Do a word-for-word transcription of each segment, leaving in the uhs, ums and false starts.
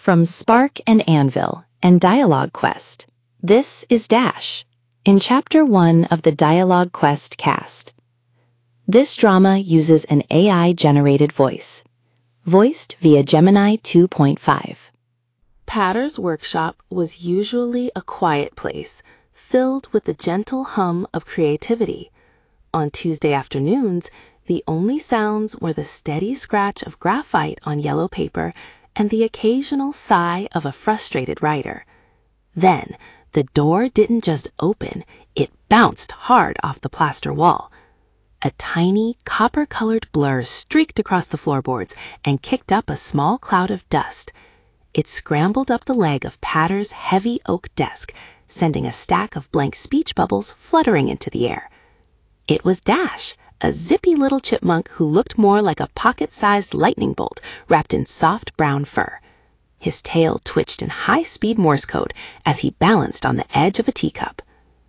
From Spark and Anvil and Dialogue Quest, this is Dash, in Chapter one of the Dialogue Quest cast. This drama uses an A I-generated voice, voiced via Gemini two point five. Patter's workshop was usually a quiet place, filled with the gentle hum of creativity. On Tuesday afternoons, the only sounds were the steady scratch of graphite on yellow paper and the occasional sigh of a frustrated writer. Then, the door didn't just open, it bounced hard off the plaster wall. A tiny, copper-colored blur streaked across the floorboards and kicked up a small cloud of dust. It scrambled up the leg of Patter's heavy oak desk, sending a stack of blank speech bubbles fluttering into the air. It was Dash, a zippy little chipmunk who looked more like a pocket-sized lightning bolt wrapped in soft brown fur. His tail twitched in high-speed Morse code as he balanced on the edge of a teacup.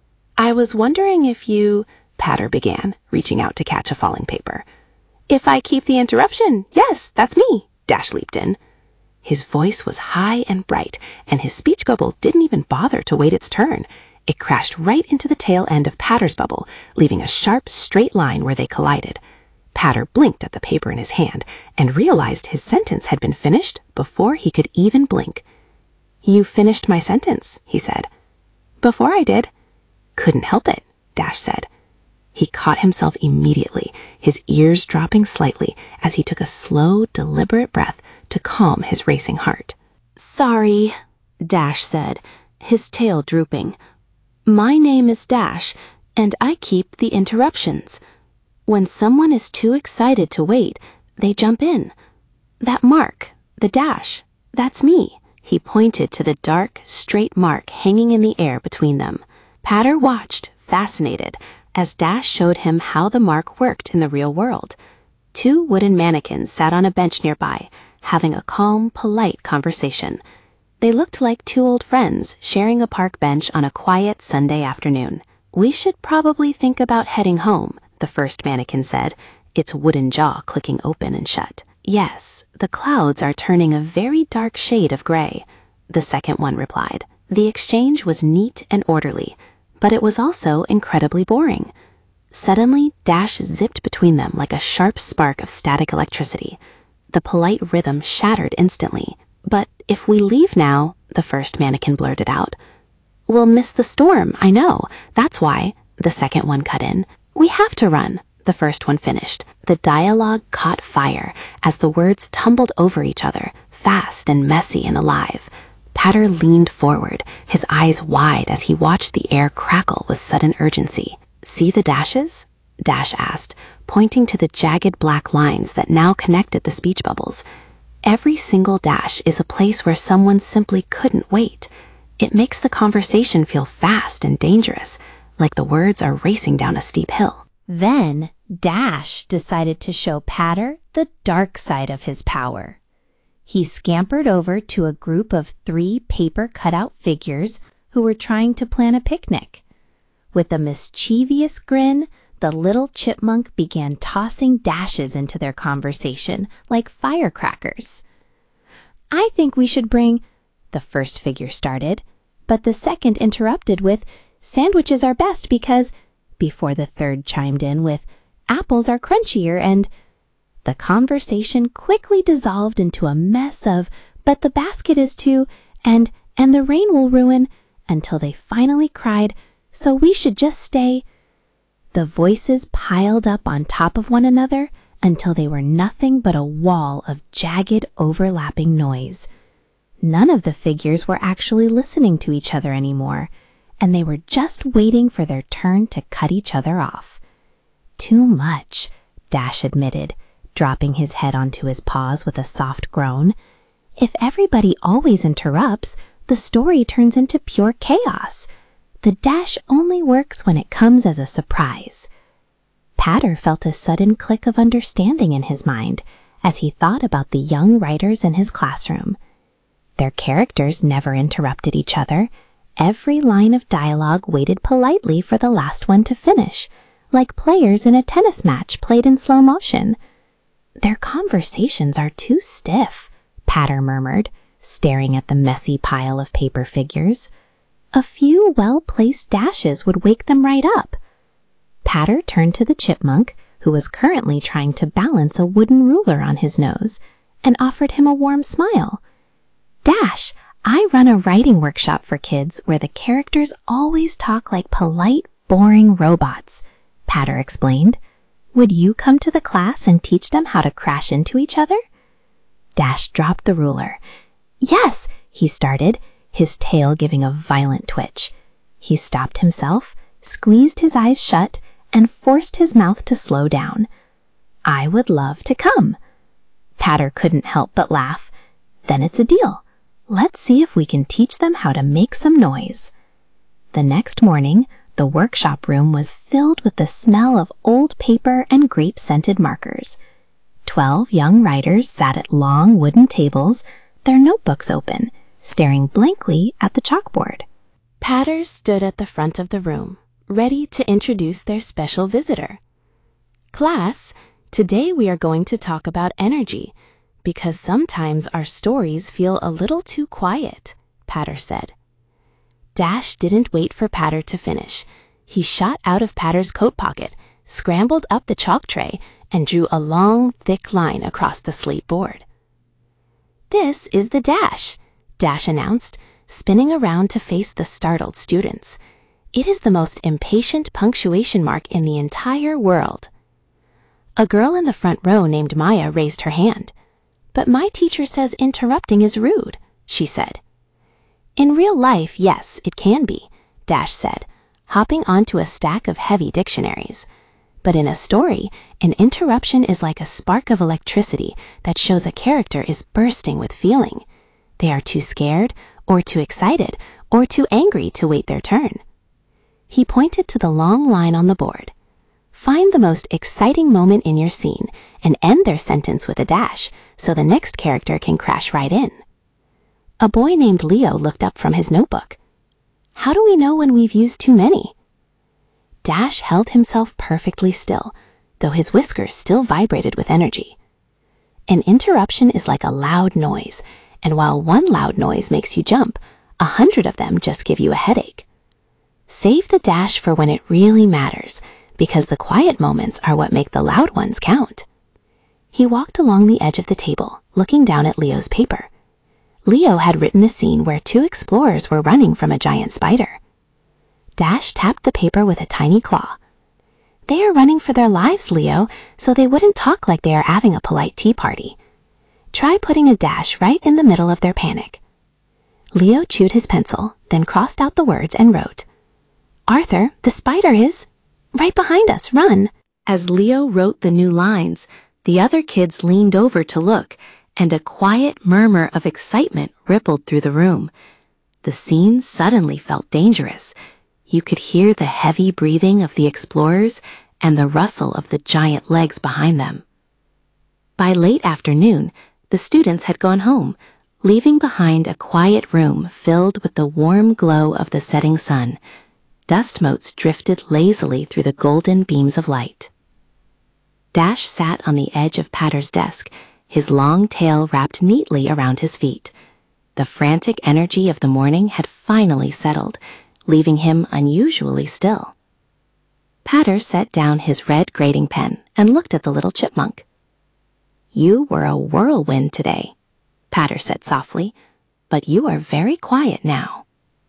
"I was wondering if you," Patter began, reaching out to catch a falling paper. "If I keep the interruption, yes, that's me," Dash leaped in. His voice was high and bright, and his speech bubble didn't even bother to wait its turn. It crashed right into the tail end of Patter's bubble, leaving a sharp, straight line where they collided. Patter blinked at the paper in his hand and realized his sentence had been finished before he could even blink. "You finished my sentence," he said. "Before I did." "Couldn't help it," Dash said. He caught himself immediately, his ears dropping slightly as he took a slow, deliberate breath to calm his racing heart. "Sorry," Dash said, his tail drooping. "My name is Dash, and I keep the interruptions. When someone is too excited to wait, they jump in. That mark, the dash, that's me." He pointed to the dark, straight mark hanging in the air between them. Patter watched, fascinated, as Dash showed him how the mark worked in the real world. Two wooden mannequins sat on a bench nearby, having a calm, polite conversation. They looked like two old friends sharing a park bench on a quiet Sunday afternoon. "We should probably think about heading home," the first mannequin said, its wooden jaw clicking open and shut. "Yes, the clouds are turning a very dark shade of gray," the second one replied. The exchange was neat and orderly, but it was also incredibly boring. Suddenly, Dash zipped between them like a sharp spark of static electricity. The polite rhythm shattered instantly. "But if we leave now," the first mannequin blurted out. "We'll miss the storm, I know. That's why," the second one cut in. "We have to run," the first one finished. The dialogue caught fire as the words tumbled over each other, fast and messy and alive. Patter leaned forward, his eyes wide as he watched the air crackle with sudden urgency. "See the dashes?" Dash asked, pointing to the jagged black lines that now connected the speech bubbles. Every single dash is a place where someone simply couldn't wait. It makes the conversation feel fast and dangerous, like the words are racing down a steep hill. Then Dash decided to show Patter the dark side of his power. He scampered over to a group of three paper cutout figures who were trying to plan a picnic. With a mischievous grin, the little chipmunk began tossing dashes into their conversation like firecrackers. "I think we should bring," the first figure started, but the second interrupted with, "Sandwiches are best because," before the third chimed in with, "Apples are crunchier and—" The conversation quickly dissolved into a mess of, "But the basket is too," and "and the rain will ruin," until they finally cried, "So we should just stay." The voices piled up on top of one another until they were nothing but a wall of jagged, overlapping noise. None of the figures were actually listening to each other anymore, and they were just waiting for their turn to cut each other off. "Too much," Dash admitted, dropping his head onto his paws with a soft groan. "If everybody always interrupts, the story turns into pure chaos. The dash only works when it comes as a surprise." Patter felt a sudden click of understanding in his mind as he thought about the young writers in his classroom. Their characters never interrupted each other. Every line of dialogue waited politely for the last one to finish, like players in a tennis match played in slow motion. "Their conversations are too stiff," Patter murmured, staring at the messy pile of paper figures. A few well-placed dashes would wake them right up. Patter turned to the chipmunk, who was currently trying to balance a wooden ruler on his nose, and offered him a warm smile. "Dash, I run a writing workshop for kids where the characters always talk like polite, boring robots," Patter explained. "Would you come to the class and teach them how to crash into each other?" Dash dropped the ruler. "Yes," he started, his tail giving a violent twitch. He stopped himself, squeezed his eyes shut, and forced his mouth to slow down. "I would love to come." Patter couldn't help but laugh. "Then it's a deal. Let's see if we can teach them how to make some noise." The next morning, the workshop room was filled with the smell of old paper and grape-scented markers. Twelve young writers sat at long wooden tables, their notebooks open, staring blankly at the chalkboard. Patter stood at the front of the room, ready to introduce their special visitor. "Class, today we are going to talk about energy, because sometimes our stories feel a little too quiet," Patter said. Dash didn't wait for Patter to finish. He shot out of Patter's coat pocket, scrambled up the chalk tray, and drew a long, thick line across the slate board. "This is the dash," Dash announced, spinning around to face the startled students. "It is the most impatient punctuation mark in the entire world." A girl in the front row named Maya raised her hand. "But my teacher says interrupting is rude," she said. "In real life, yes, it can be," Dash said, hopping onto a stack of heavy dictionaries. "But in a story, an interruption is like a spark of electricity that shows a character is bursting with feeling. They are too scared, or too excited, or too angry to wait their turn." He pointed to the long line on the board. "Find the most exciting moment in your scene and end their sentence with a dash so the next character can crash right in." A boy named Leo looked up from his notebook. "How do we know when we've used too many?" Dash held himself perfectly still, though his whiskers still vibrated with energy. "An interruption is like a loud noise, and while one loud noise makes you jump, a hundred of them just give you a headache. Save the dash for when it really matters, because the quiet moments are what make the loud ones count." He walked along the edge of the table, looking down at Leo's paper. Leo had written a scene where two explorers were running from a giant spider. Dash tapped the paper with a tiny claw. "They are running for their lives, Leo, so they wouldn't talk like they are having a polite tea party. Try putting a dash right in the middle of their panic." Leo chewed his pencil, then crossed out the words and wrote, "Arthur, the spider is right behind us, run." As Leo wrote the new lines, the other kids leaned over to look, and a quiet murmur of excitement rippled through the room. The scene suddenly felt dangerous. You could hear the heavy breathing of the explorers and the rustle of the giant legs behind them. By late afternoon, the students had gone home, leaving behind a quiet room filled with the warm glow of the setting sun. Dust motes drifted lazily through the golden beams of light. Dash sat on the edge of Patter's desk, his long tail wrapped neatly around his feet. The frantic energy of the morning had finally settled, leaving him unusually still. Patter set down his red grading pen and looked at the little chipmunk. "You were a whirlwind today," Patter said softly, "but you are very quiet now."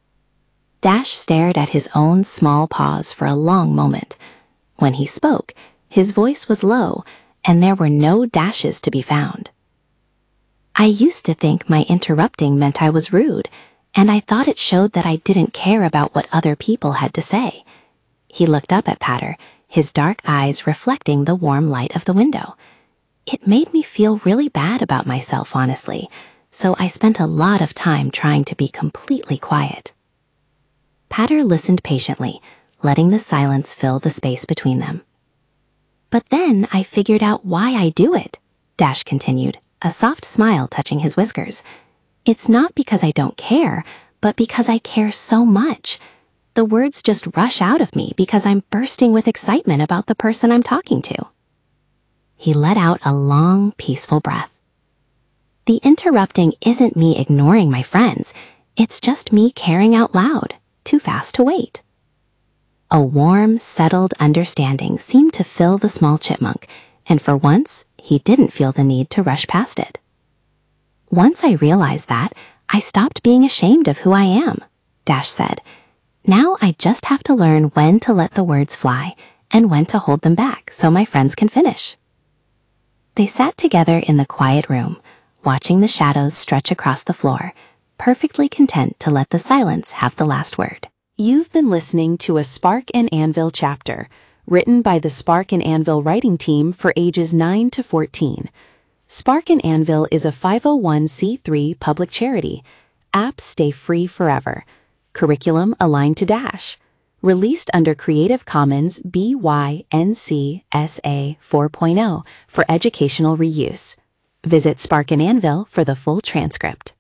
Dash stared at his own small paws for a long moment. When he spoke, his voice was low, and there were no dashes to be found. "I used to think my interrupting meant I was rude, and I thought it showed that I didn't care about what other people had to say." He looked up at Patter, his dark eyes reflecting the warm light of the window. "It made me feel really bad about myself, honestly, so I spent a lot of time trying to be completely quiet." Patter listened patiently, letting the silence fill the space between them. "But then I figured out why I do it," Dash continued, a soft smile touching his whiskers. "It's not because I don't care, but because I care so much. The words just rush out of me because I'm bursting with excitement about the person I'm talking to." He let out a long, peaceful breath. The interrupting isn't me ignoring my friends. It's just me caring out loud, too fast to wait. A warm, settled understanding seemed to fill the small chipmunk, and for once, he didn't feel the need to rush past it. Once I realized that, I stopped being ashamed of who I am, Dash said. Now I just have to learn when to let the words fly and when to hold them back so my friends can finish. They sat together in the quiet room, watching the shadows stretch across the floor, perfectly content to let the silence have the last word. You've been listening to a Spark and Anvil chapter, written by the Spark and Anvil writing team for ages nine to fourteen. Spark and Anvil is a five oh one c three public charity. Apps stay free forever. Curriculum aligned to Dash. Released under Creative Commons B Y N C S A four point oh for educational reuse. Visit Spark and Anvil for the full transcript.